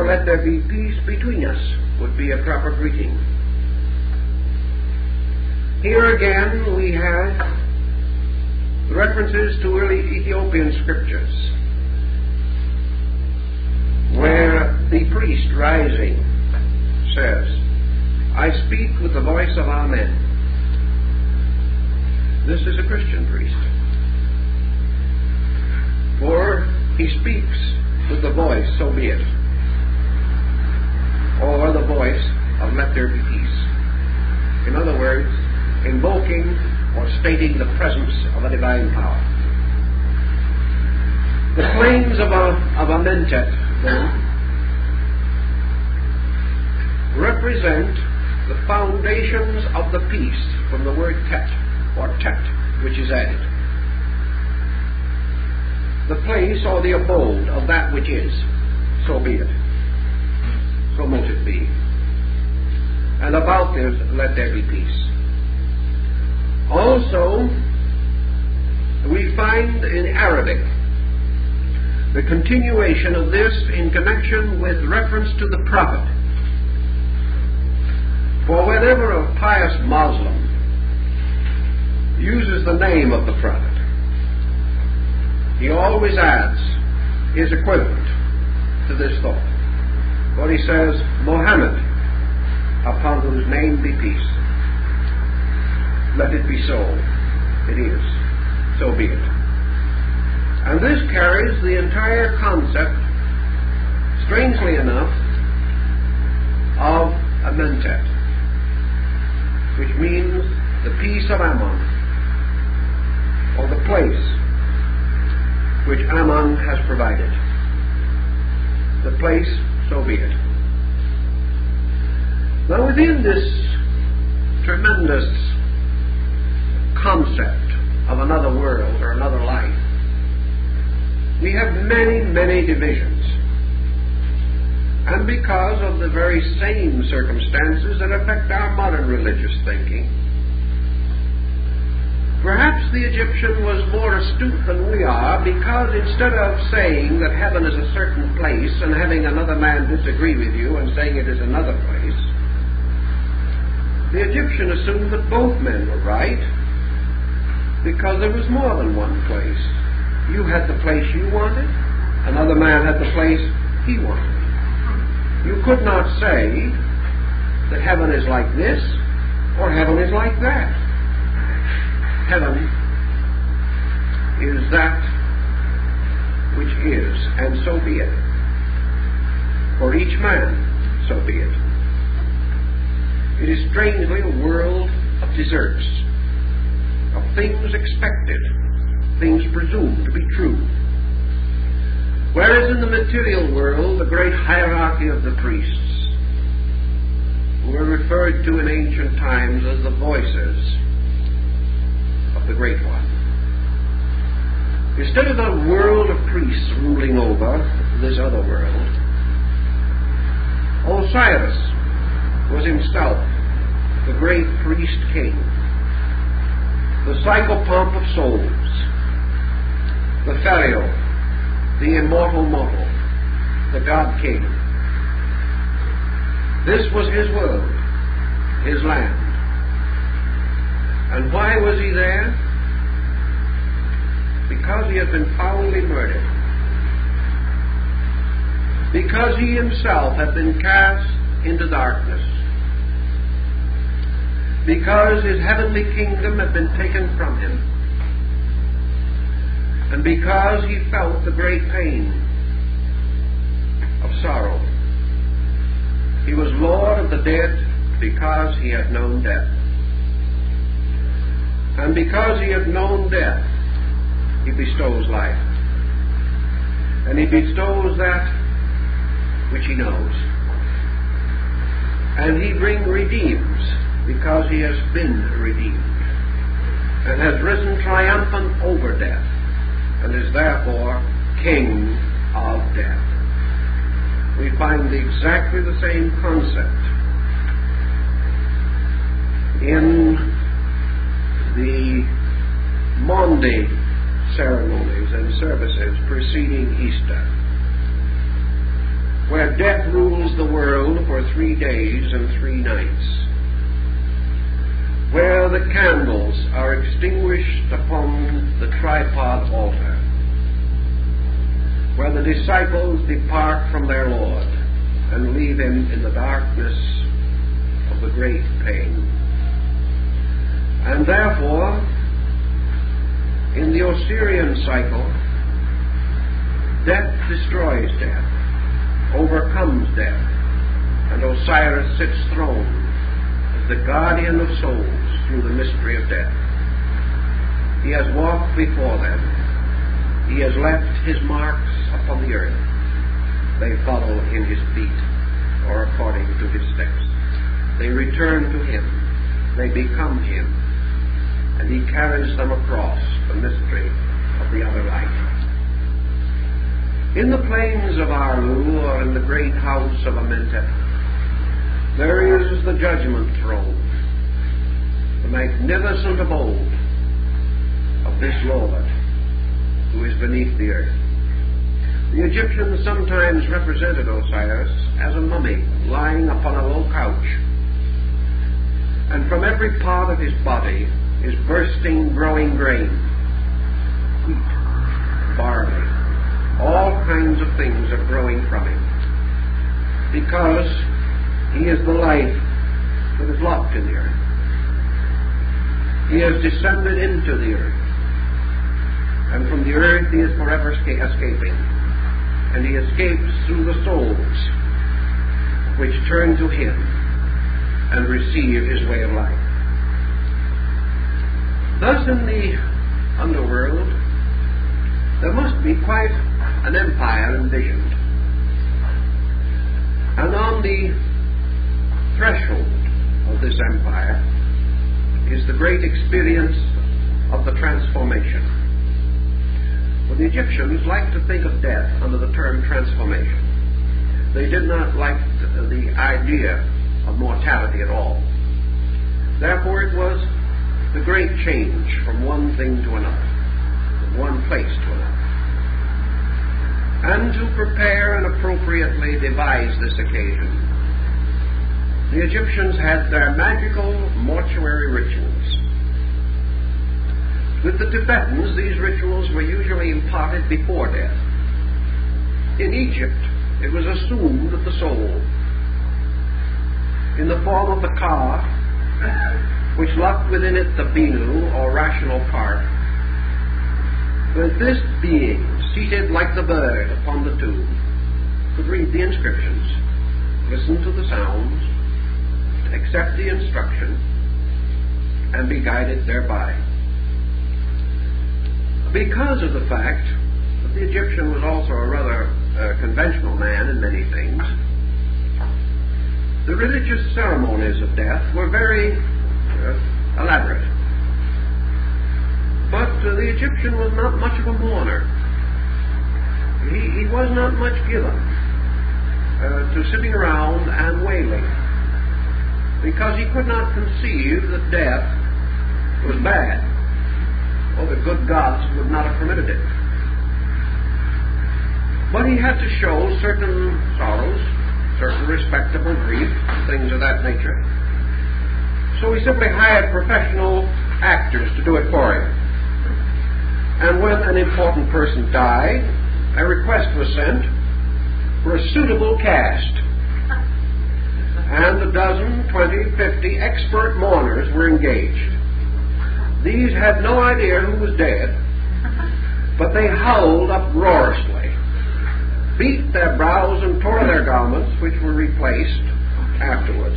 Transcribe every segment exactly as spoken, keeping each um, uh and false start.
let there be peace between us would be a proper greeting. Here again we have references to early Ethiopian scriptures, where the priest rising says, I speak with the voice of Amen. This is a Christian priest. For he speaks with the voice, so be it, or the voice of let there be peace. In other words, invoking or stating the presence of a divine power. The claims of a, of a mentat, then, represent the foundations of the peace from the word tet, or tet, which is added. The place or the abode of that which is, so be it. So mote it be. And about this, let there be peace. Also, we find in Arabic the continuation of this in connection with reference to the prophet. For whenever a pious Muslim uses the name of the prophet, he always adds his equivalent to this thought. For he says, Muhammad, upon whose name be peace. Let it be so. It is. So be it. And this carries the entire concept, strangely enough, of a mentat, which means the peace of Ammon, or the place which Ammon has provided. The place, so be it. Now within this tremendous concept of another world or another life, we have many, many divisions. And because of the very same circumstances that affect our modern religious thinking, perhaps the Egyptian was more astute than we are, because instead of saying that heaven is a certain place and having another man disagree with you and saying it is another place, the Egyptian assumed that both men were right, because there was more than one place. You had the place you wanted, another man had the place he wanted. You could not say that heaven is like this or heaven is like that. Heaven is that which is, and so be it. For each man, so be it. It is strangely a world of deserts, of things expected, things presumed to be true. Whereas in the material world, the great hierarchy of the priests, who were referred to in ancient times as the voices of the Great One. Instead of the world of priests ruling over this other world, Osiris was himself the great priest king, the psychopomp of souls, the Pharaoh, the immortal mortal, the God King. This was his world, his land. And why was he there? Because he had been foully murdered. Because he himself had been cast into darkness. Because his heavenly kingdom had been taken from him. And because he felt the great pain of sorrow. He was Lord of the dead because he had known death. And because he had known death, he bestows life. And he bestows that which he knows. And he bring redeems because he has been redeemed and has risen triumphant over death and is therefore King of death. We find exactly the same concept in the Maundy ceremonies and services preceding Easter. where death rules the world for three days and three nights, where the candles are extinguished upon the tripod altar, where the disciples depart from their Lord and leave him in the darkness of the great pain. And therefore, in the Osirian cycle, death destroys death, overcomes death, and Osiris sits throned as the guardian of souls through the mystery of death. He has walked before them. He has left his marks upon the earth. They follow in his feet, or according to his steps. They return to him. They become him. And he carries them across the mystery of the other life. In the plains of Arlu, or in the great house of Amentet, there is the judgment throne, the magnificent abode of this Lord who is beneath the earth. The Egyptians sometimes represented Osiris as a mummy lying upon a low couch, and from every part of his body is bursting, growing grain, wheat, barley, all kinds of things are growing from him, because he is the life that is locked in the earth. He has descended into the earth, and from the earth he is forever esca- escaping, and he escapes through the souls which turn to him and receive his way of life. Thus, in the underworld, there must be quite an empire envisioned. And on the threshold of this empire is the great experience of the transformation. For the Egyptians liked to think of death under the term transformation. They did not like the, the idea of mortality at all. Therefore, it was the great change from one thing to another, from one place to another. And to prepare and appropriately devise this occasion, the Egyptians had their magical mortuary rituals. With the Tibetans, these rituals were usually imparted before death. In Egypt, it was assumed that the soul, in the form of the ka, which locked within it the binu, or rational part, that this being, seated like the bird upon the tomb, could read the inscriptions, listen to the sounds, accept the instruction, and be guided thereby. Because of the fact that the Egyptian was also a rather uh, conventional man in many things, the religious ceremonies of death were very uh, elaborate. But uh, the Egyptian was not much of a mourner. He, he was not much given uh, to sitting around and wailing, because he could not conceive that death was bad, or the good gods would not have permitted it. But he had to show certain sorrows, certain respectable grief, things of that nature. So he simply hired professional actors to do it for him. And when an important person died, a request was sent for a suitable cast. And a dozen, twenty, fifty expert mourners were engaged. These had no idea who was dead, but they howled uproariously, beat their brows and tore their garments, which were replaced afterwards.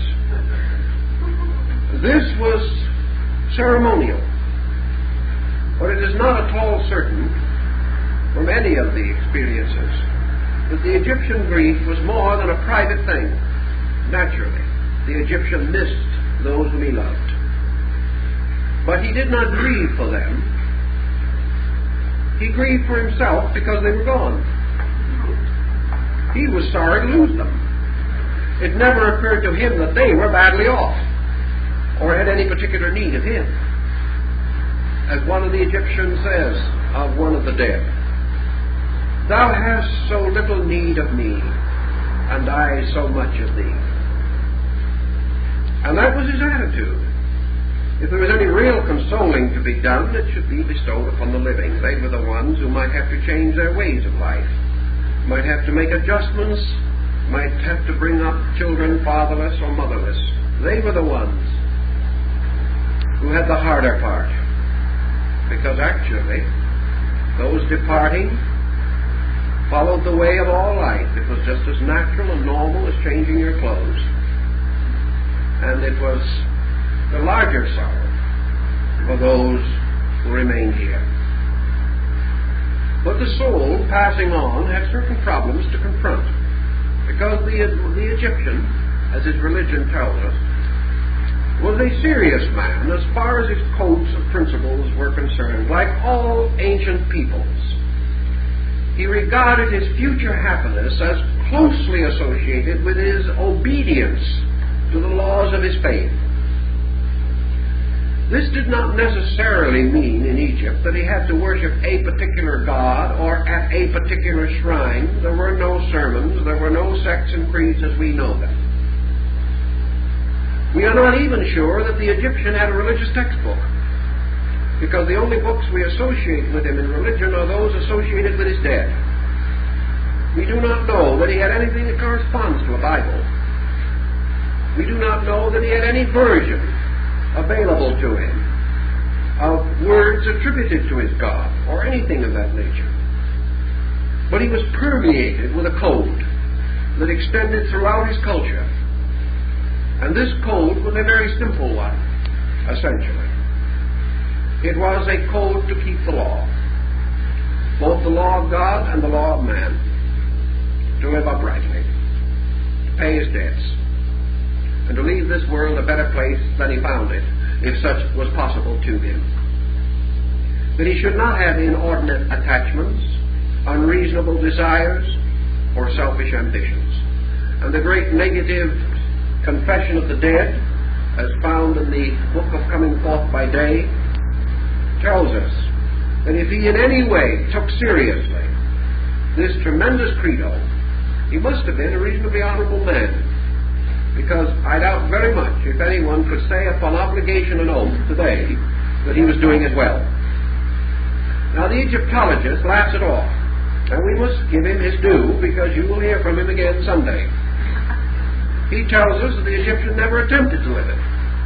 This was ceremonial, but it is not at all certain from any of the experiences that the Egyptian grief was more than a private thing. Naturally, the Egyptian missed those whom he loved. But he did not grieve for them. He grieved for himself because they were gone. He was sorry to lose them. It never occurred to him that they were badly off or had any particular need of him. As one of the Egyptians says of one of the dead, "Thou hast so little need of me, and I so much of thee. And that was his attitude. If there was any real consoling to be done, it should be bestowed upon the living. They were the ones who might have to change their ways of life, might have to make adjustments, might have to bring up children fatherless or motherless. They were the ones who had the harder part, because actually those departing followed the way of all life. It was just as natural and normal as changing your clothes. And it was the larger sorrow for those who remained here. But the soul, passing on, had certain problems to confront, because the, the Egyptian, as his religion tells us, was a serious man as far as his codes of principles were concerned. Like all ancient peoples, he regarded his future happiness as closely associated with his obedience to the laws of his faith. This did not necessarily mean in Egypt that he had to worship a particular god or at a particular shrine. There were no sermons, there were no sects and creeds as we know them. We are not even sure that the Egyptian had a religious textbook, because the only books we associate with him in religion are those associated with his dead. We do not know that he had anything that corresponds to a Bible. We do not know that he had any version available to him of words attributed to his God or anything of that nature. But he was permeated with a code that extended throughout his culture. And this code was a very simple one, essentially. It was a code to keep the law, both the law of God and the law of man, to live uprightly, to pay his debts, and to leave this world a better place than he found it, if such was possible to him. That he should not have inordinate attachments, unreasonable desires, or selfish ambitions. And the great negative confession of the dead, as found in the book of Coming Forth by Day, tells us that if he in any way took seriously this tremendous credo, he must have been a reasonably honorable man, because I doubt very much if anyone could say upon obligation and oath today that he was doing it well. Now the Egyptologist laughs it off, and we must give him his due, because you will hear from him again someday. He tells us that the Egyptian never attempted to live it.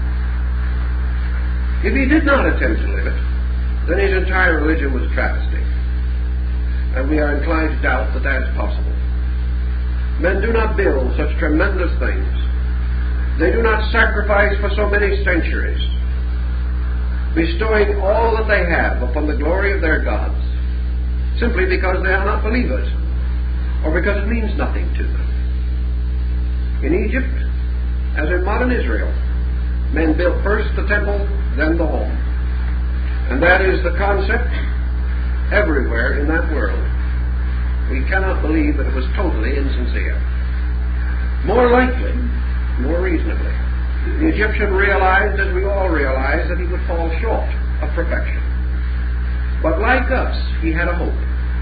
If he did not attempt to live it, then his entire religion was a travesty. And we are inclined to doubt that that is possible. Men do not build such tremendous things. They do not sacrifice for so many centuries, bestowing all that they have upon the glory of their gods, simply because they are not believers, or because it means nothing to them. In Egypt, as in modern Israel, men built first the temple, then the home. And that is the concept everywhere in that world. We cannot believe that it was totally insincere. More likely, more reasonably, the Egyptian realized, as we all realize, that he would fall short of perfection. But like us, he had a hope.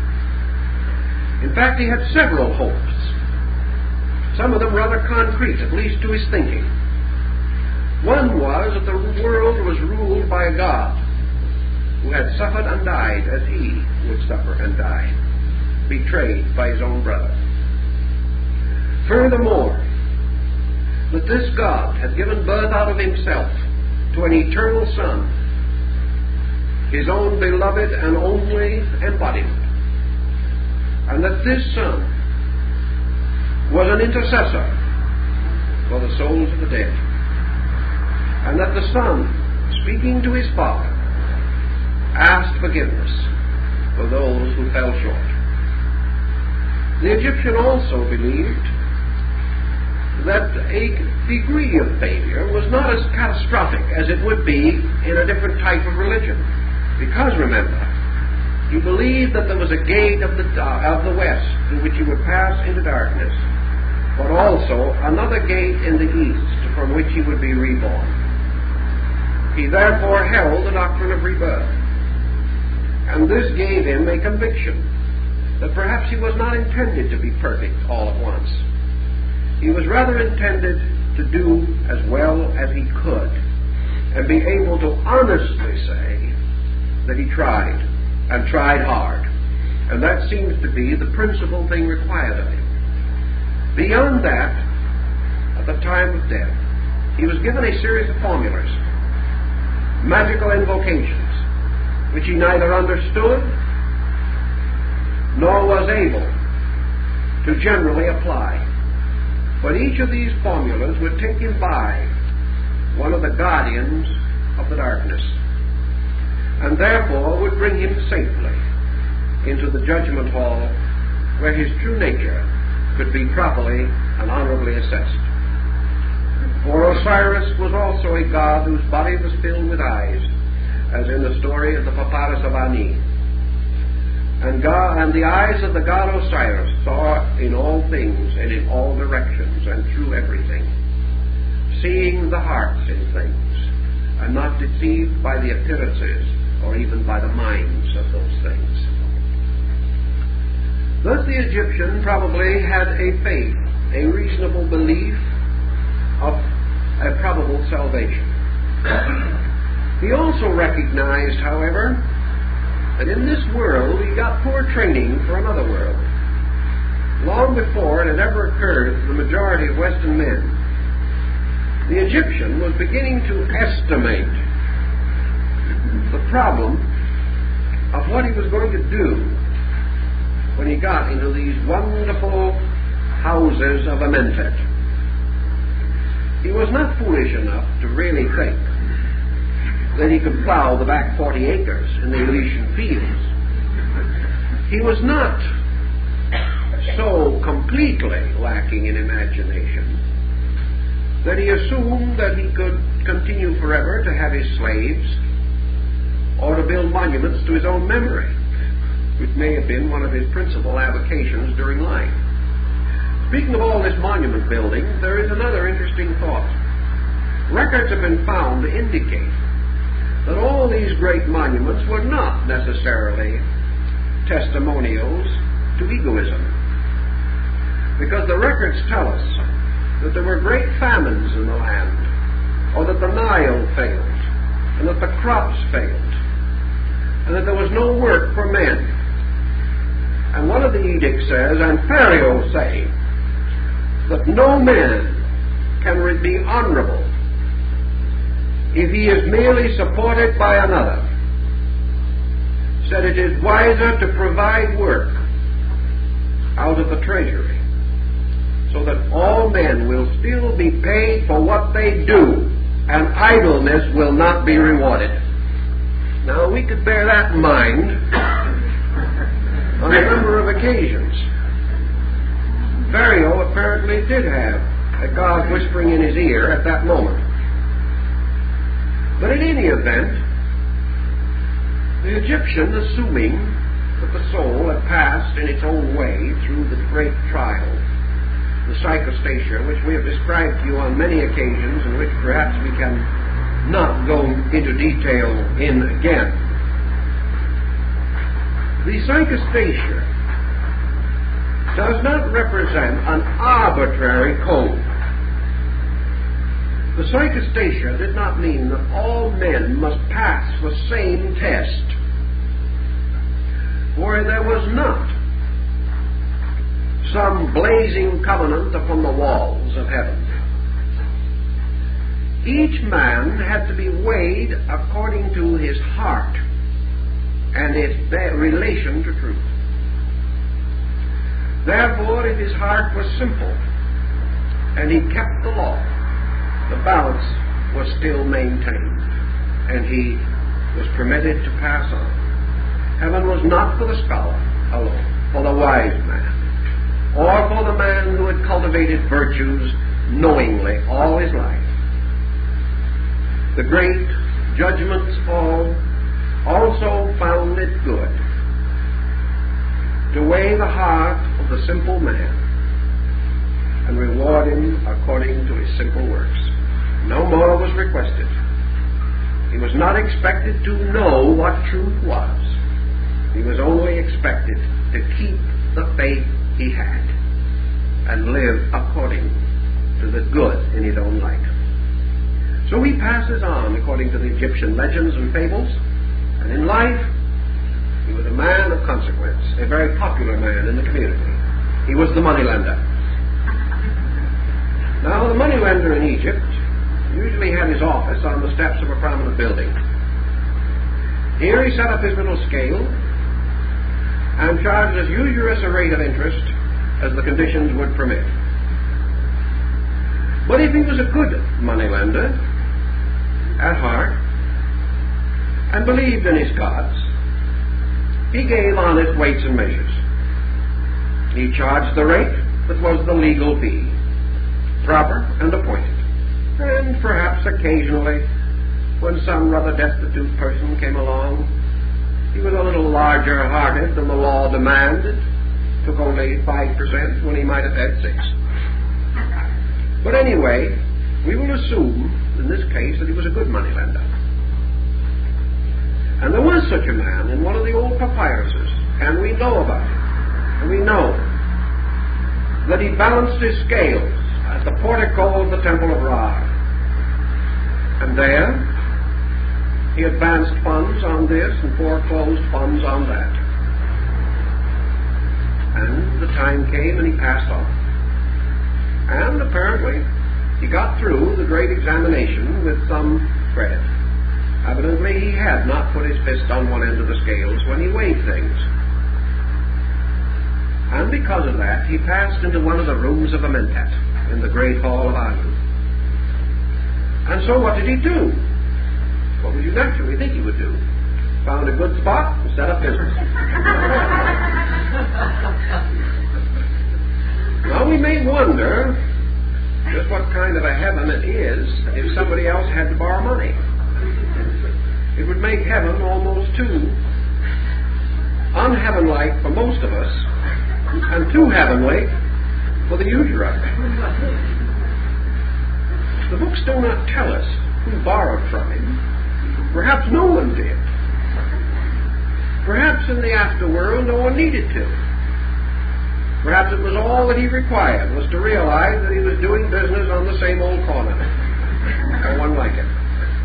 In fact, he had several hopes. Some of them rather concrete, at least to his thinking. One was that the world was ruled by a God who had suffered and died as he would suffer and die, betrayed by his own brother. Furthermore, that this God had given birth out of himself to an eternal Son, his own beloved and only embodiment, and that this Son was an intercessor for the souls of the dead, and that the Son, speaking to his Father, asked forgiveness for those who fell short. The Egyptian also believed that a degree of failure was not as catastrophic as it would be in a different type of religion, because, remember, he believed that there was a gate of the, uh, of the west through which he would pass into darkness, but also another gate in the east from which he would be reborn. He therefore held the doctrine of rebirth, and this gave him a conviction that perhaps he was not intended to be perfect all at once, He was rather intended to do as well as he could and be able to honestly say that he tried, and tried hard. And that seems to be the principal thing required of him. Beyond that, at the time of death, he was given a series of formulas, magical invocations, which he neither understood nor was able to generally apply. But each of these formulas would take him by one of the guardians of the darkness, and therefore would bring him safely into the judgment hall where his true nature could be properly and honorably assessed. For Osiris was also a god whose body was filled with eyes, as in the story of the Papyrus of Ani. And, God, and the eyes of the god Osiris saw in all things and in all directions and through everything, seeing the hearts in things, and not deceived by the appearances or even by the minds of those things. Thus the Egyptian probably had a faith, a reasonable belief of a probable salvation. He also recognized, however, that in this world he got poor training for another world. Long before it had ever occurred to the majority of Western men, the Egyptian was beginning to estimate the problem of what he was going to do when he got into these wonderful houses of Amentet. He was not foolish enough to really think that he could plow the back forty acres in the Elysian fields. He was not so completely lacking in imagination that he assumed that he could continue forever to have his slaves or to build monuments to his own memory, which may have been one of his principal avocations during life. Speaking of all this monument building, there is another interesting thought. Records have been found to indicate that all these great monuments were not necessarily testimonials to egoism, because the records tell us that there were great famines in the land, or that the Nile failed, and that the crops failed, and that there was no work for men. And one of the edicts says, and Pharaoh say, that no man can be honorable if he is merely supported by another. Said it is wiser to provide work out of the treasury, so that all men will still be paid for what they do, and idleness will not be rewarded. Now, we could bear that in mind on a number of occasions. Pharaoh apparently did have a God whispering in his ear at that moment. But in any event, the Egyptian, assuming that the soul had passed in its own way through the great trial, the psychostasia, which we have described to you on many occasions, and which perhaps we can not go into detail in again. The psychostasia does not represent an arbitrary code. The psychostasia did not mean that all men must pass the same test, for there was not some blazing covenant upon the walls of heaven. Each man had to be weighed according to his heart and its relation to truth. Therefore, if his heart was simple and he kept the law, the balance was still maintained, and he was permitted to pass on. Heaven was not for the scholar alone, for the wise man, or for the man who had cultivated virtues knowingly all his life. The great judgments all also found it good to weigh the heart of the simple man and reward him according to his simple works. No more was requested. He was not expected to know what truth was. He was only expected to keep the faith he had and live according to the good in his own light. So he passes on according to the Egyptian legends and fables, and in life he was a man of consequence, a very popular man in the community. He was the moneylender. Now, the moneylender in Egypt usually had his office on the steps of a prominent building. Here he set up his little scale and charged as usurious a rate of interest as the conditions would permit. But if he was a good moneylender at heart and believed in his gods, he gave honest weights and measures. He charged the rate that was the legal fee, proper and appointed. And perhaps occasionally, when some rather destitute person came along, he was a little larger-hearted than the law demanded, took only five percent when he might have had six. But anyway, we will assume, in this case, that he was a good moneylender. And there was such a man in one of the old papyruses, and we know about it. And we know that he balanced his scales at the portico of the Temple of Ra. And there, he advanced funds on this and foreclosed funds on that. And the time came and he passed on. And apparently, he got through the great examination with some credit. Evidently, he had not put his fist on one end of the scales when he weighed things. And because of that, he passed into one of the rooms of Amentet in the great hall of Anu. And so what did he do? What would you naturally think he would do? Found a good spot and set up business. Now we may wonder just what kind of a heaven it is if somebody else had to borrow money. It would make heaven almost too unheaven-like for most of us and too heavenly for the usurer. The books do not tell us who borrowed from him. Perhaps no one did. Perhaps in the afterworld no one needed to. Perhaps it was all that he required was to realize that he was doing business on the same old corner. No one like it.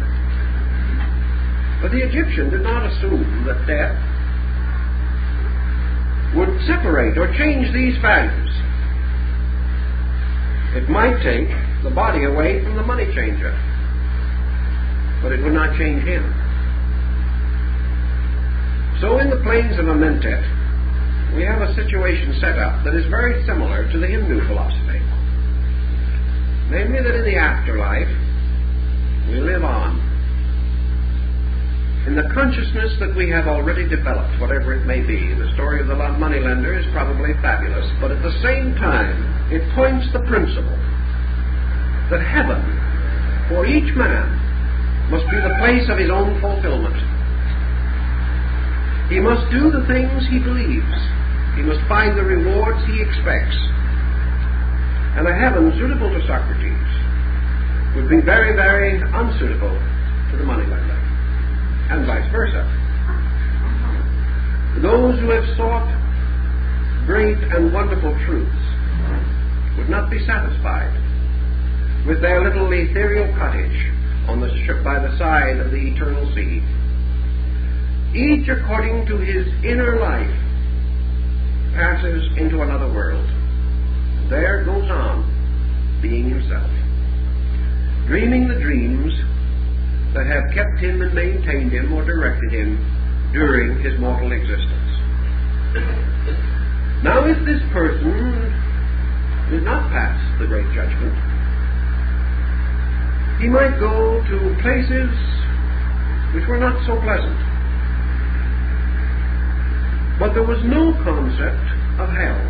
But the Egyptian did not assume that death would separate or change these values. It might take the body away from the money changer, but it would not change him. So in the plains of Amentet, we have a situation set up that is very similar to the Hindu philosophy. Namely that in the afterlife, we live on in the consciousness that we have already developed, whatever it may be. The story of the moneylender is probably fabulous, but at the same time, it points the principle that heaven, for each man, must be the place of his own fulfillment. He must do the things he believes. He must find the rewards he expects. And a heaven suitable to Socrates would be very, very unsuitable to the moneylender, and vice versa. Those who have sought great and wonderful truths would not be satisfied with their little ethereal cottage on the sh- by the side of the eternal sea. Each, according to his inner life, passes into another world. There goes on being himself, dreaming the dreams that have kept him and maintained him or directed him during his mortal existence. Now, if this person did not pass the great judgment, he might go to places which were not so pleasant. But there was no concept of hell.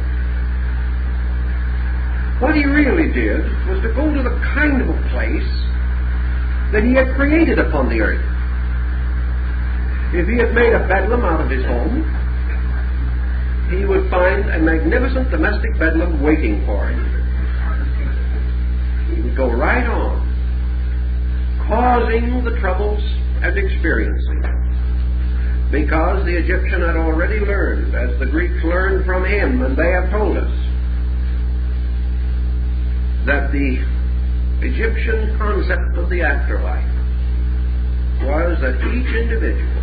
What he really did was to go to the kind of a place that he had created upon the earth. If he had made a bedlam out of his home, he would find a magnificent domestic bedlam waiting for him. He would go right on, causing the troubles and experiencing them, because the Egyptian had already learned, as the Greeks learned from him, and they have told us, that the Egyptian concept of the afterlife was that each individual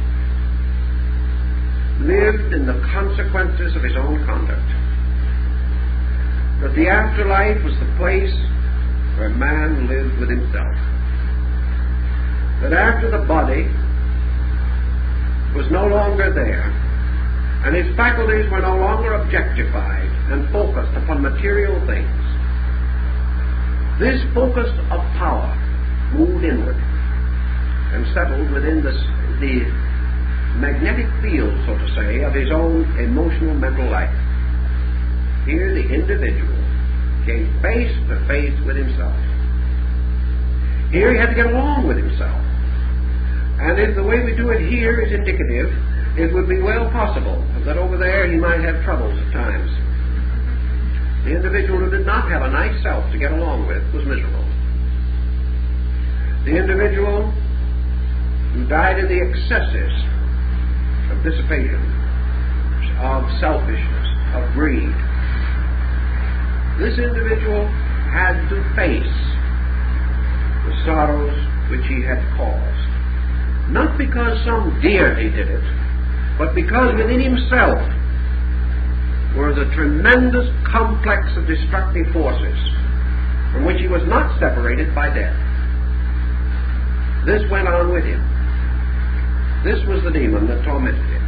lived in the consequences of his own conduct. That the afterlife was the place where man lived with himself. That after the body was no longer there, and his faculties were no longer objectified and focused upon material things, this focus of power moved inward and settled within the, the magnetic field, so to say, of his own emotional mental life. Here the individual came face to face with himself. Here he had to get along with himself. And if the way we do it here is indicative, it would be well possible that over there he might have troubles at times. The individual who did not have a nice self to get along with was miserable. The individual who died in the excesses of dissipation, of selfishness, of greed, this individual had to face the sorrows which he had caused. Not because some deity did it, but because within himself were the tremendous complex of destructive forces from which he was not separated by death. This went on with him. This was the demon that tormented him.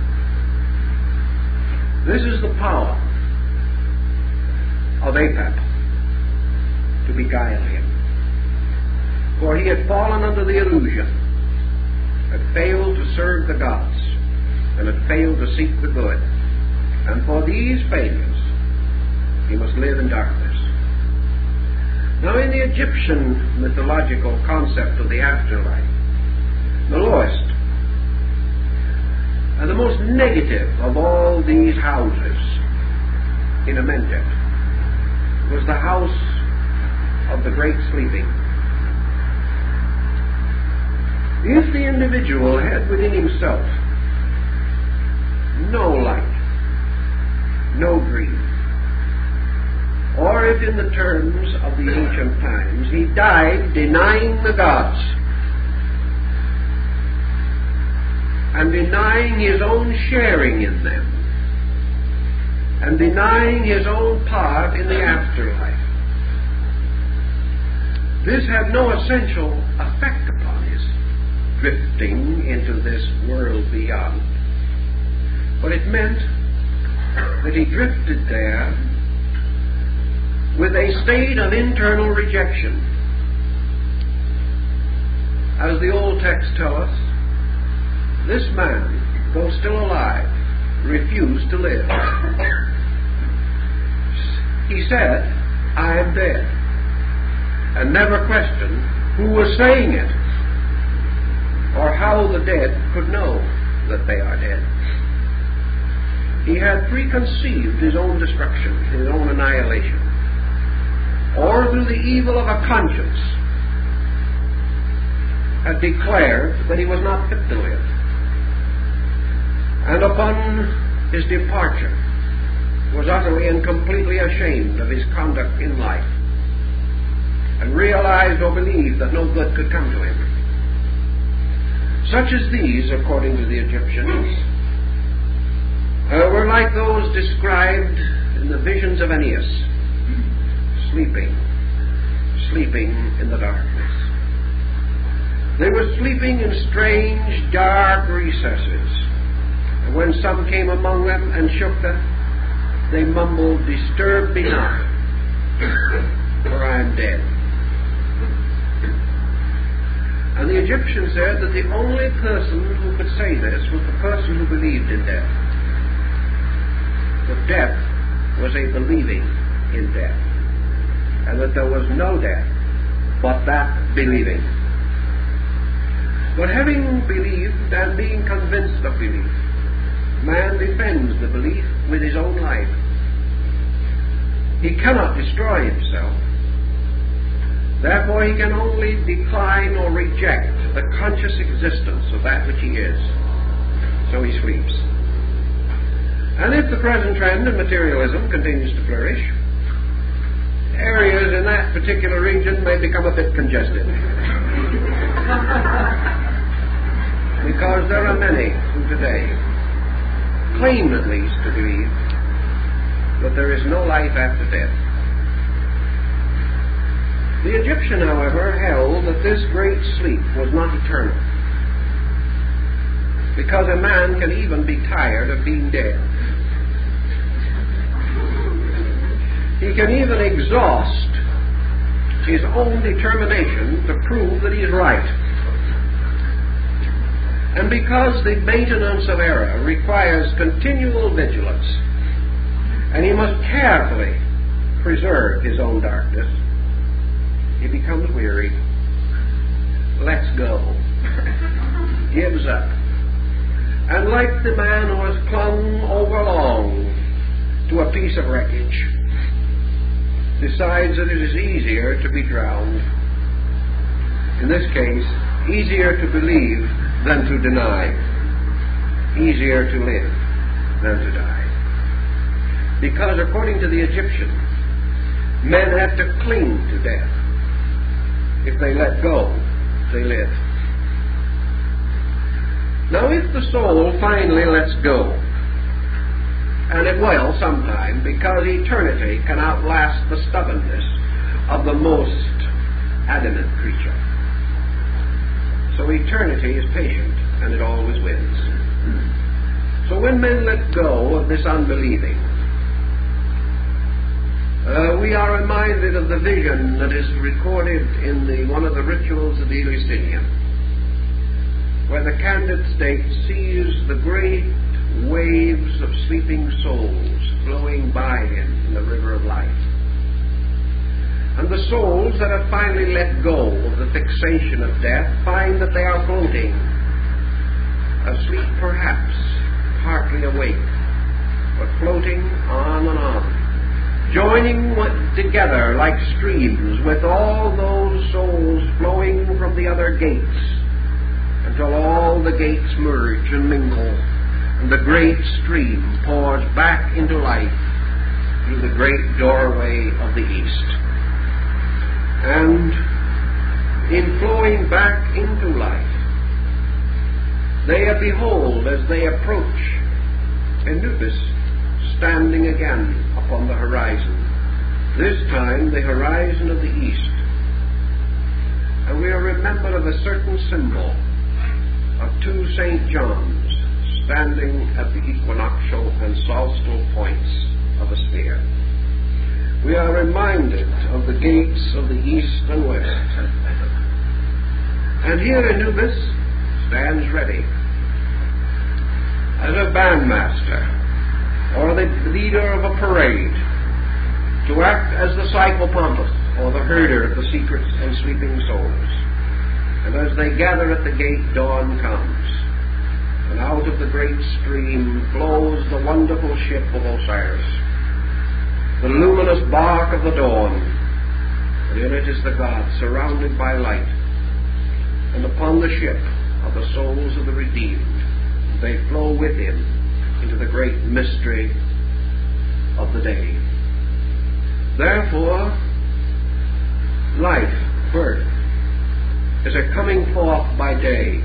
This is the power of Apep to beguile him. For he had fallen under the illusion, had failed to serve the gods, and had failed to seek the good. And for these failures, he must live in darkness. Now, in the Egyptian mythological concept of the afterlife, the lowest and the most negative of all these houses in Amentet was the house of the great sleeping. If the individual had within himself no light, no dream, or if in the terms of the ancient times he died denying the gods and denying his own sharing in them and denying his own part in the afterlife, this had no essential effect upon his drifting into this world beyond. But it meant that he drifted there with a state of internal rejection. As the old texts tell us, this man, though still alive, refused to live. He said, "I am dead," and never questioned who was saying it or how the dead could know that they are dead. He had preconceived his own destruction, his own annihilation, or through the evil of a conscience had declared that he was not fit to live. And upon his departure was utterly and completely ashamed of his conduct in life and realized or believed that no good could come to him. Such as these, according to the Egyptians, uh, were like those described in the visions of Aeneas, sleeping, sleeping in the darkness. They were sleeping in strange, dark recesses. And when some came among them and shook them, they mumbled, "Disturb me not, for I am dead." And the Egyptians said that the only person who could say this was the person who believed in death. That death was a believing in death, and that there was no death but that believing. But having believed and being convinced of belief, man defends the belief with his own life. He cannot destroy himself. Therefore he can only decline or reject the conscious existence of that which he is. So he sleeps. And if the present trend of materialism continues to flourish, areas in that particular region may become a bit congested. Because there are many who today claim at least to believe that there is no life after death. The Egyptian, however, held that this great sleep was not eternal, because a man can even be tired of being dead. He can even exhaust his own determination to prove that he is right. And because the maintenance of error requires continual vigilance, and he must carefully preserve his own darkness, he becomes weary, lets go, gives up, and like the man who has clung overlong to a piece of wreckage, decides that it is easier to be drowned. In this case, easier to believe than to deny, easier to live than to die. Because according to the Egyptian, men have to cling to death. If they let go, they live. Now, if the soul finally lets go, and it will sometime, because eternity can outlast the stubbornness of the most adamant creature. So eternity is patient, and it always wins. So when men let go of this unbelieving, uh, we are reminded of the vision that is recorded in the, one of the rituals of the Eleusinian, where the candid state sees the great waves of sleeping souls flowing by him in the river of life. And the souls that have finally let go of the fixation of death find that they are floating, asleep perhaps, partly awake, but floating on and on, joining together like streams with all those souls flowing from the other gates, until all the gates merge and mingle, and the great stream pours back into life through the great doorway of the east. And in flowing back into life, they behold, as they approach, Anubis standing again upon the horizon, this time the horizon of the east. And we are remembered of a certain symbol of two Saint Johns standing at the equinoctial and solstical points of a sphere. We are reminded of the gates of the east and west. And here Anubis stands ready as a bandmaster or the leader of a parade to act as the psychopompus or the herder of the secret and sleeping souls. And as they gather at the gate, dawn comes, and out of the great stream flows the wonderful ship of Osiris, the luminous bark of the dawn, and in it is the god surrounded by light. And upon the ship are the souls of the redeemed. They flow with him into the great mystery of the day. Therefore, life, birth, is a coming forth by day.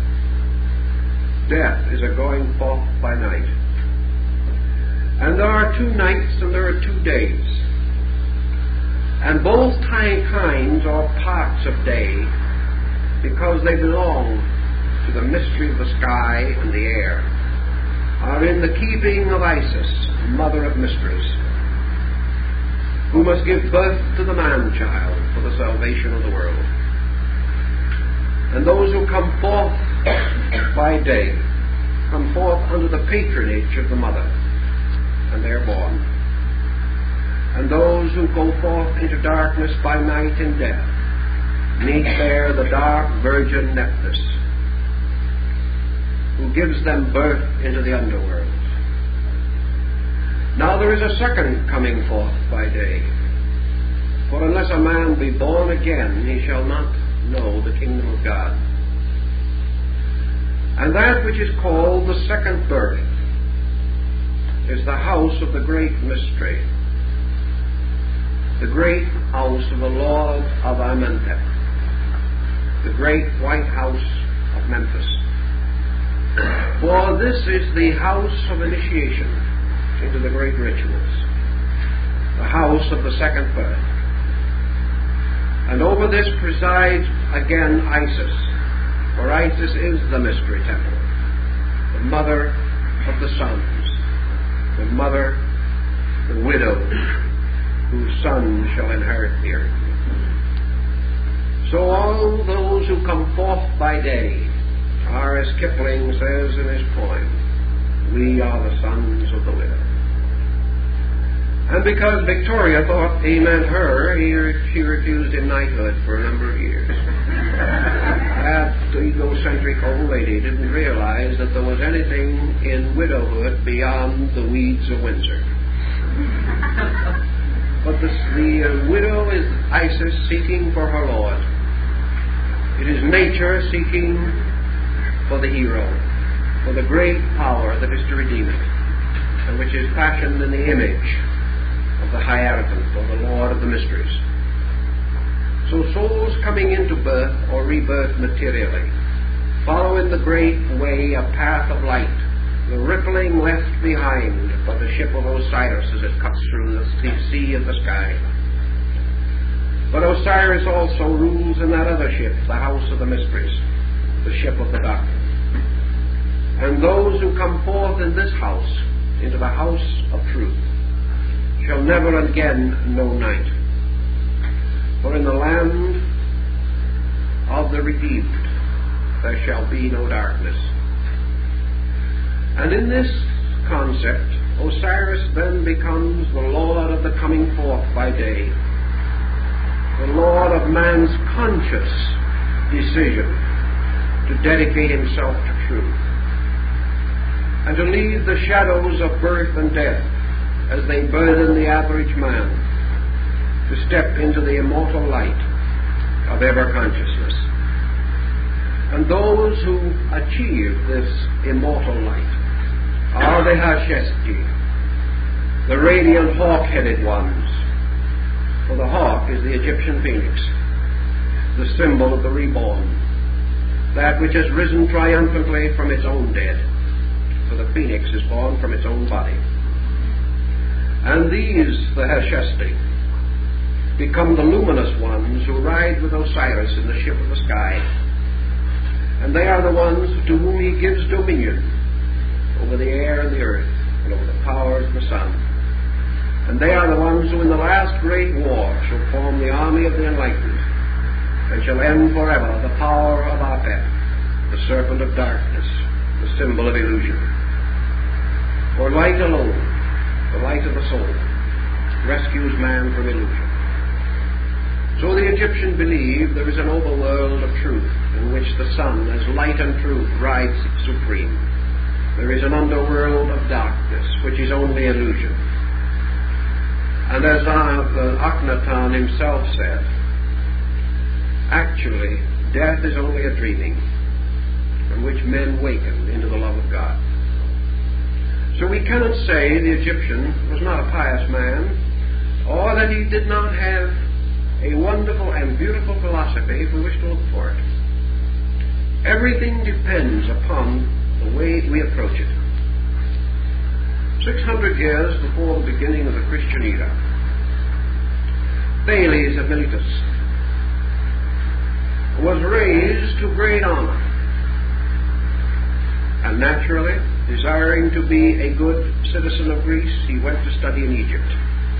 Death is a going forth by night. And there are two nights and there are two days. And both kinds or parts of day, because they belong to the mystery of the sky and the air, are in the keeping of Isis, mother of mysteries, who must give birth to the man-child for the salvation of the world. And those who come forth by day come forth under the patronage of the mother, and they are born. And those who go forth into darkness by night in death meet there the dark virgin Nephthys, who gives them birth into the underworld. Now there is a second coming forth by day, for unless a man be born again, he shall not know the kingdom of God. And that which is called the second birth is the house of the great mystery. the great house of the Lord of Amenhotep, the great white house of Memphis. For this is the house of initiation into the great rituals, the house of the second birth. And over this presides again Isis, for Isis is the mystery temple, the mother of the sons, the mother, the widow, whose son shall inherit the earth. So all those who come forth by day are, as Kipling says in his poem, we are the sons of the widow. And because Victoria thought he meant her, he, she refused him knighthood for a number of years. That egocentric old lady didn't realize that there was anything in widowhood beyond the weeds of Windsor. But the, the uh, widow is Isis seeking for her Lord. It is nature seeking for the hero, for the great power that is to redeem it, and which is fashioned in the image of the Hierophant, or the Lord of the Mysteries. So souls coming into birth or rebirth materially follow in the great way a path of light, the rippling left behind by the ship of Osiris as it cuts through the sea of the sky. But Osiris also rules in that other ship, the house of the mysteries, the ship of the darkness. And those who come forth in this house, into the house of truth, shall never again know night. For in the land of the redeemed there shall be no darkness. And in this concept, Osiris then becomes the Lord of the coming forth by day, the Lord of man's conscious decision to dedicate himself to truth, and to leave the shadows of birth and death as they burden the average man, to step into the immortal light of ever-consciousness. And those who achieve this immortal light are the Hashesti, the radiant hawk-headed ones. For the hawk is the Egyptian phoenix, the symbol of the reborn, that which has risen triumphantly from its own dead, for the phoenix is born from its own body. And these, the Hashesti, become the luminous ones who ride with Osiris in the ship of the sky. And they are the ones to whom he gives dominion over the air and the earth, and over the powers of the sun. And they are the ones who in the last great war shall form the army of the enlightened, and shall end forever the power of Apep, the serpent of darkness, the symbol of illusion. For light alone, the light of the soul, rescues man from illusion. So the Egyptian believed there is an overworld of truth in which the sun, as light and truth, rides supreme. There is an underworld of darkness, which is only illusion. And as Akhenaten himself said, actually, death is only a dreaming from which men waken into the love of God. So we cannot say the Egyptian was not a pious man, or that he did not have a wonderful and beautiful philosophy if we wish to look for it. Everything depends upon the way we approach it. Six hundred years before the beginning of the Christian era, Thales of Miletus was raised to great honor, and naturally, desiring to be a good citizen of Greece, he went to study in Egypt.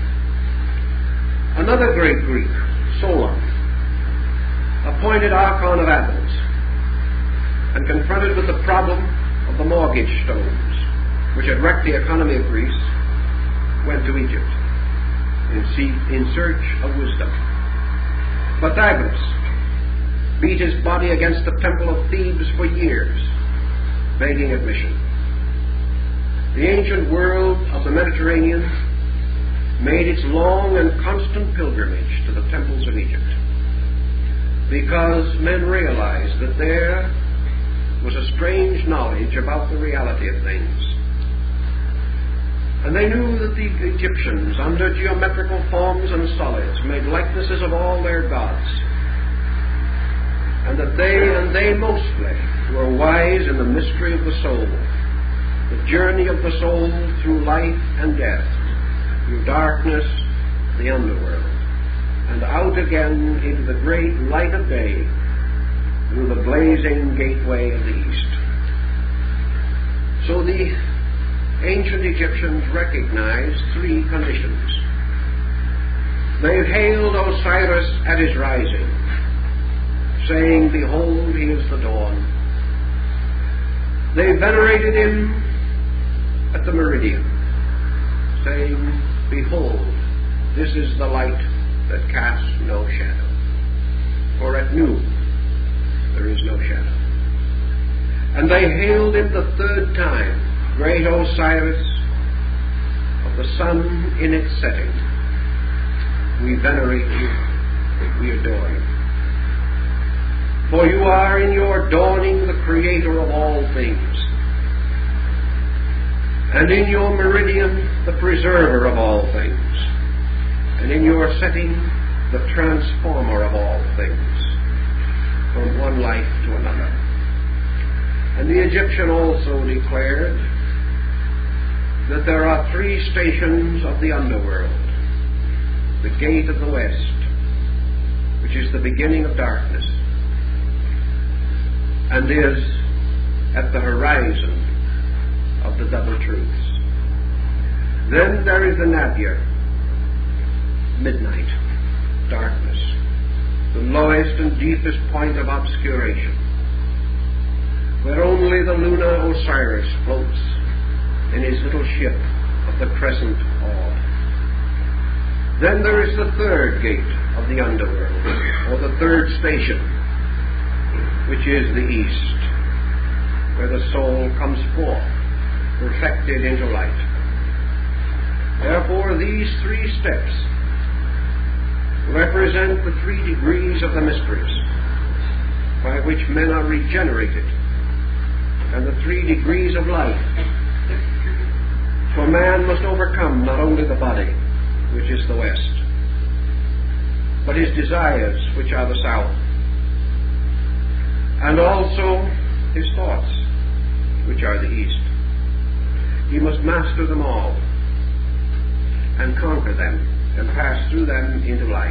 Another great Greek, Solon, appointed Archon of Athens, and confronted with the problem of the mortgage stones, which had wrecked the economy of Greece, went to Egypt in, see- in search of wisdom. Pythagoras beat his body against the temple of Thebes for years, begging admission. The ancient world of the Mediterranean made its long and constant pilgrimage to the temples of Egypt, because men realized that there was a strange knowledge about the reality of things. And they knew that the Egyptians, under geometrical forms and solids, made likenesses of all their gods, and that they, and they mostly, were wise in the mystery of the soul, the journey of the soul through life and death, through darkness, the underworld, and out again into the great light of day, through the blazing gateway of the east. So the ancient Egyptians recognized three conditions. They hailed Osiris at his rising, saying, "Behold, he is the dawn." They venerated him at the meridian, saying, "Behold, this is the light that casts no shadow." For at noon there is no shadow. And they hailed him the third time, "Great Osiris of the sun in its setting, we venerate you, we adore you. For you are in your dawning the creator of all things, and in your meridian the preserver of all things, and in your setting the transformer of all things, from one life to another." And the Egyptian also declared that there are three stations of the underworld: the gate of the west, which is the beginning of darkness, and is at the horizon of the double truths. Then there is the Nadir, midnight, darkness, the lowest and deepest point of obscuration, where only the lunar Osiris floats in his little ship of the crescent orb. Then there is the third gate of the underworld, or the third station, which is the east, where the soul comes forth, perfected into light. Therefore, these three steps represent the three degrees of the mysteries by which men are regenerated, and the three degrees of life. For man must overcome not only the body, which is the west, but his desires, which are the south, and also his thoughts, which are the east. He must master them all and conquer them and pass through them into life.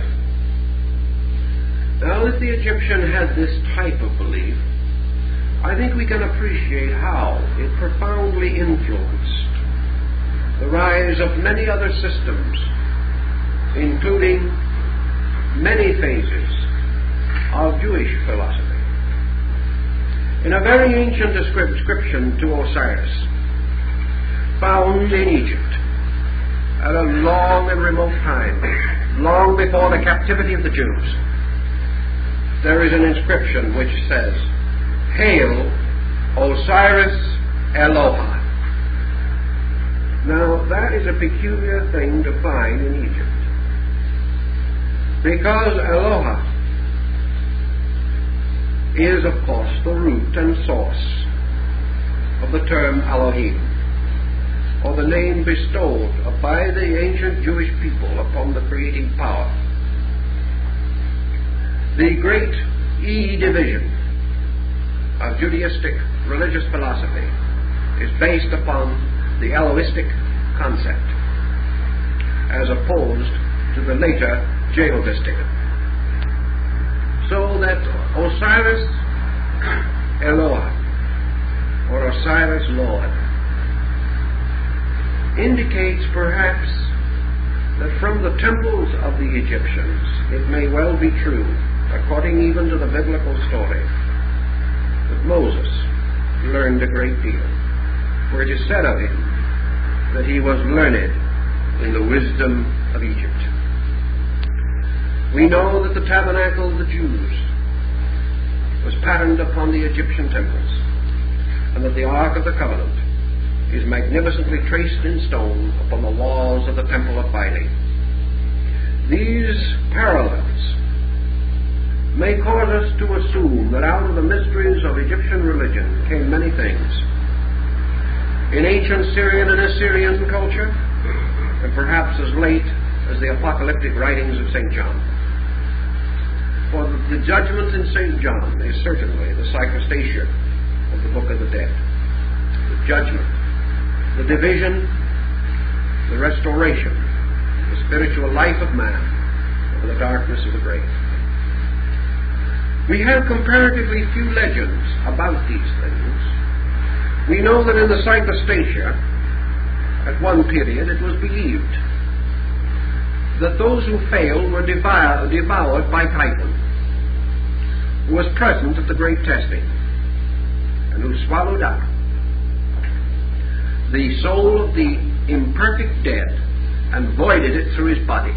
Now, if the Egyptian had this type of belief, I think we can appreciate how it profoundly influenced the rise of many other systems, including many phases of Jewish philosophy. In a very ancient description to Osiris, found in Egypt at a long and remote time, long before the captivity of the Jews, there is an inscription which says, "Hail, Osiris Eloha." Now, that is a peculiar thing to find in Egypt, because Eloha is, of course, the root and source of the term Elohim, or the name bestowed by the ancient Jewish people upon the creating power. The great E division of Judaistic religious philosophy is based upon the Elohistic concept, as opposed to the later Jehovistic. So that Osiris Eloah, or Osiris Lord, indicates perhaps that from the temples of the Egyptians it may well be true, according even to the biblical story, that Moses learned a great deal. For it is said of him that he was learned in the wisdom of Egypt. We know that the tabernacle of the Jews was patterned upon the Egyptian temples, and that the Ark of the Covenant is magnificently traced in stone upon the walls of the Temple of Philae. These parallels may cause us to assume that out of the mysteries of Egyptian religion came many things. In ancient Syrian and Assyrian culture, perhaps as late as the apocalyptic writings of Saint John. For the judgment in Saint John is certainly the psychostasia of the Book of the Dead. The judgment, the division, the restoration, the spiritual life of man over the darkness of the grave. We have comparatively few legends about these things. We know that in the psychostasia, at one period, it was believed that those who failed were devoured, devoured by Typhon, who was present at the great testing, and who swallowed up the soul of the imperfect dead and voided it through his body.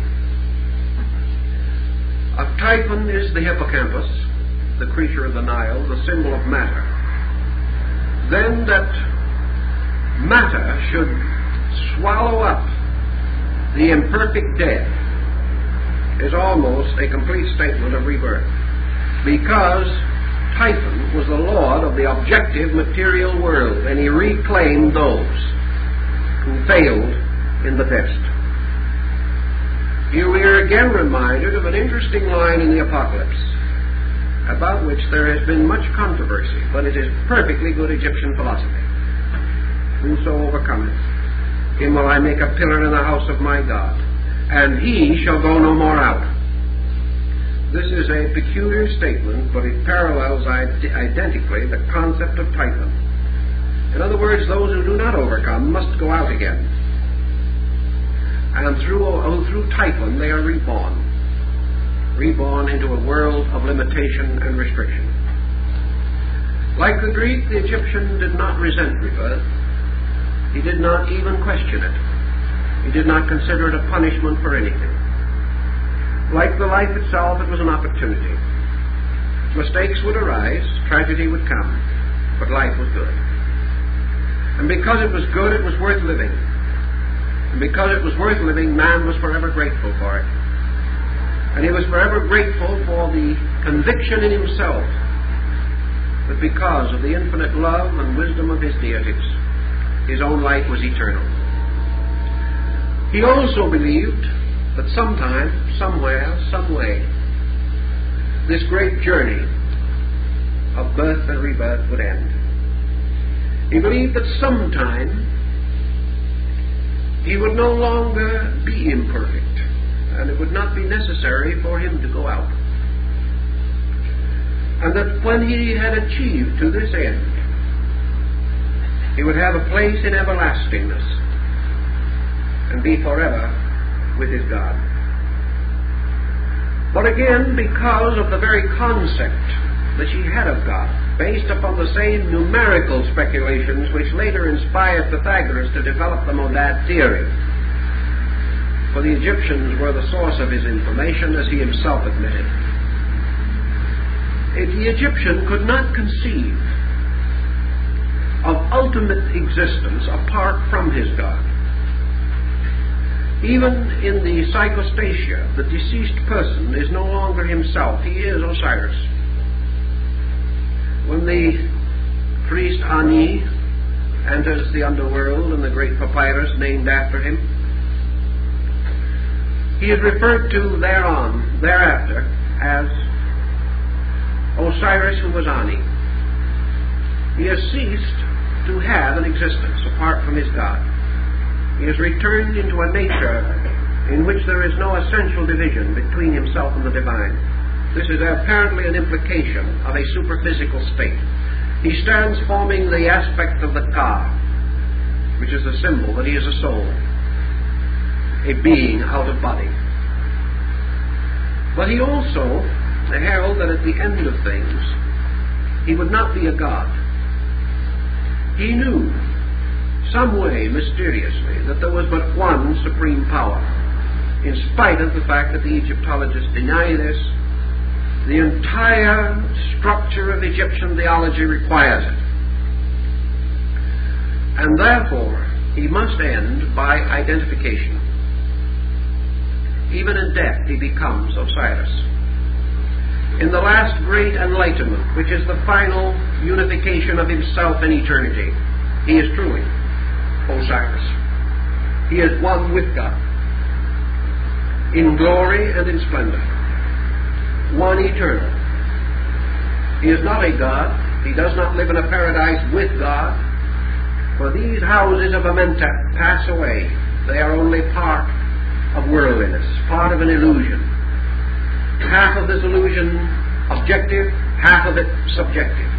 Of Typhon is the hippocampus, the creature of the Nile, the symbol of matter. Then that matter should swallow up the imperfect dead is almost a complete statement of rebirth, because Typhon was the lord of the objective material world, and he reclaimed those who failed in the test. Here we are again reminded of an interesting line in the Apocalypse, about which there has been much controversy, but it is perfectly good Egyptian philosophy. Whoso overcometh, him will I make a pillar in the house of my God, and he shall go no more out. This is a peculiar statement, but it parallels id- identically the concept of Typhon. In other words, those who do not overcome must go out again. And through, oh, through Typhon they are reborn. Reborn into a world of limitation and restriction. Like the Greek, the Egyptian did not resent rebirth. He did not even question it. He did not consider it a punishment for anything. Like the life itself, it was an opportunity. Mistakes would arise, tragedy would come, but life was good. And because it was good, it was worth living. And because it was worth living, man was forever grateful for it. And he was forever grateful for the conviction in himself that because of the infinite love and wisdom of his deities, his own life was eternal. He also believed that sometime, somewhere, some way, this great journey of birth and rebirth would end. He believed that sometime he would no longer be imperfect, and it would not be necessary for him to go out. And that when he had achieved to this end, he would have a place in everlastingness and be forever with his God. But again, because of the very concept that she had of God, based upon the same numerical speculations which later inspired Pythagoras to develop the monad theory, for the Egyptians were the source of his information, as he himself admitted, the Egyptian could not conceive of ultimate existence apart from his God. Even in the psychostasia, the deceased person is no longer himself. He is Osiris. When the priest Ani enters the underworld in the great papyrus named after him, he is referred to thereon, thereafter, as Osiris who was Ani. He has ceased to have an existence apart from his God. He has returned into a nature in which there is no essential division between himself and the divine. This is apparently an implication of a superphysical state. He stands forming the aspect of the Ka, which is the symbol that he is a soul, a being out of body. But he also heralded that at the end of things, he would not be a god. He knew, some way, mysteriously, that there was but one supreme power. In spite of the fact that the Egyptologists deny this, the entire structure of Egyptian theology requires it. And therefore, he must end by identification. Even in death, he becomes Osiris. In the last great enlightenment, which is the final unification of himself in eternity, he is truly Osiris. He is one with God. in glory and in splendor, one eternal. He is not a God. He does not live in a paradise with God. For these houses of Amenhotep pass away. They are only part of worldliness, part of an illusion. Half of this illusion objective, half of it subjective.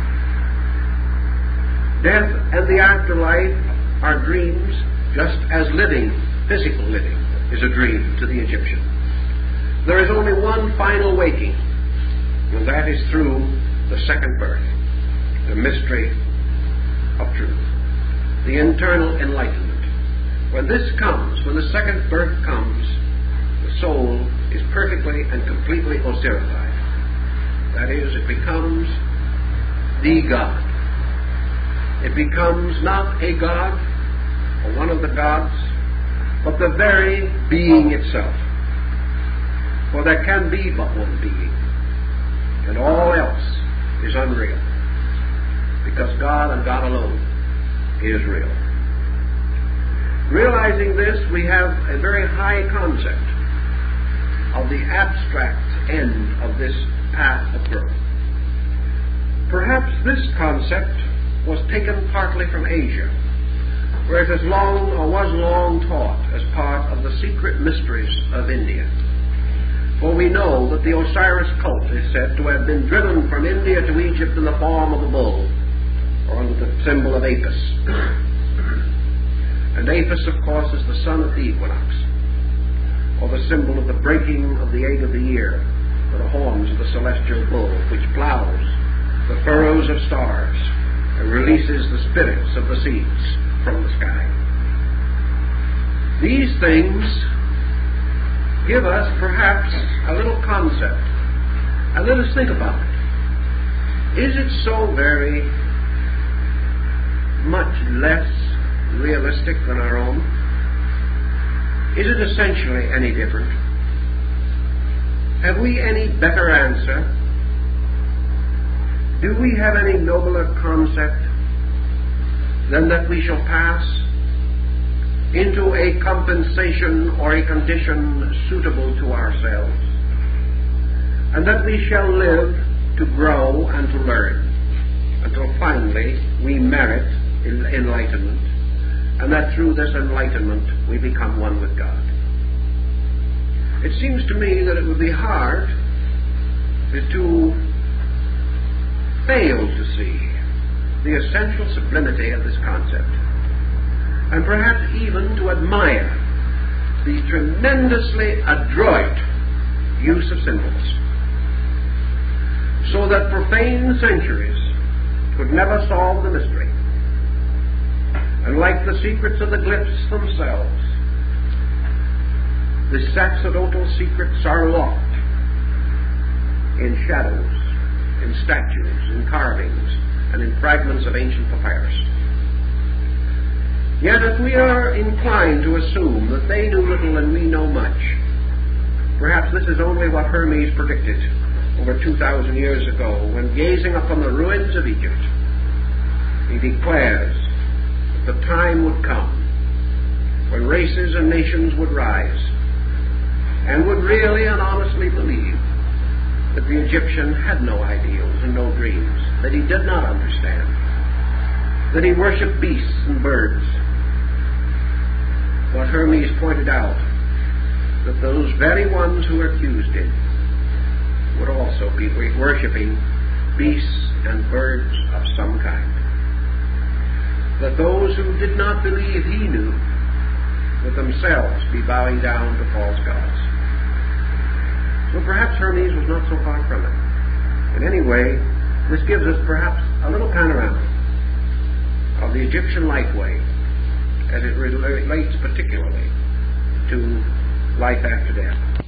Death and the afterlife are dreams, just as living, physical living, is a dream to the Egyptian. There is only one final waking, and that is through the second birth, the mystery of truth, the internal enlightenment. When this comes, when the second birth comes, the soul is perfectly and completely Osirified. That is, it becomes the God. It becomes not a God or one of the gods, but the very being itself. For there can be but one being, and all else is unreal, because God and God alone is real. Realizing this, we have a very high concept of the abstract end of this path of growth. Perhaps this concept was taken partly from Asia, where it is long or was long taught as part of the secret mysteries of India. For we know that the Osiris cult is said to have been driven from India to Egypt in the form of a bull, or under the symbol of Apis. And Apis, of course, is the sun at the equinox, or the symbol of the breaking of the egg of the year, or the horns of the celestial bull, which plows the furrows of stars and releases the spirits of the seeds from the sky. These things give us perhaps a little concept, and let us think about it. Is it so very much less realistic than our own? Is it essentially any different? Have we any better answer? Do we have any nobler concept than that we shall pass into a compensation or a condition suitable to ourselves, and that we shall live to grow and to learn until finally we merit enlightenment, and that through this enlightenment we become one with God? It seems to me that it would be hard to fail to see the essential sublimity of this concept, and perhaps even to admire the tremendously adroit use of symbols, so that profane centuries could never solve the mystery. And like the secrets of the glyphs themselves, the sacerdotal secrets are locked in shadows, in statues, in carvings, and in fragments of ancient papyrus. Yet if we are inclined to assume that they knew little and we know much, perhaps this is only what Hermes predicted over two thousand years ago, when gazing upon the ruins of Egypt, he declares that the time would come when races and nations would rise and would really and honestly believe that the Egyptian had no ideals and no dreams, that he did not understand, that he worshipped beasts and birds. But Hermes pointed out that those very ones who accused him would also be worshipping beasts and birds of some kind. That those who did not believe he knew would themselves be bowing down to false gods. So perhaps Hermes was not so far from it. In any way, this gives us perhaps a little panorama of the Egyptian life way as it relates particularly to life after death.